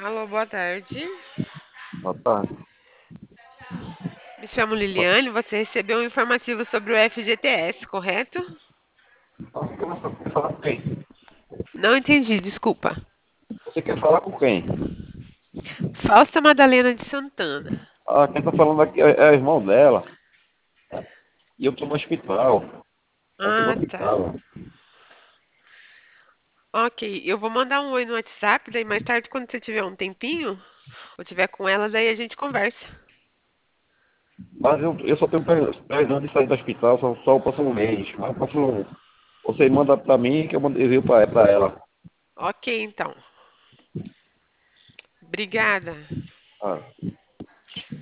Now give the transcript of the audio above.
Alô, boa tarde. Boa tarde. Me chamo Liliane. Você recebeu um informativo sobre o FGTS, correto? Você quer falar com quem? Não entendi, desculpa. Você quer falar com quem? Fausta Madalena de Santana. Ah, quem tá falando aqui é o irmão dela. E eu tô no hospital. Eu tô no Ah, tá. hospital. Ok, eu vou mandar um oi no WhatsApp, daí mais tarde, quando você tiver um tempinho, ou tiver com ela, daí a gente conversa. Mas eu só tenho precisando de sair do hospital, só o próximo mês. Mas você manda pra mim que eu mando envio pra ela. Ok, então. Obrigada. Ah.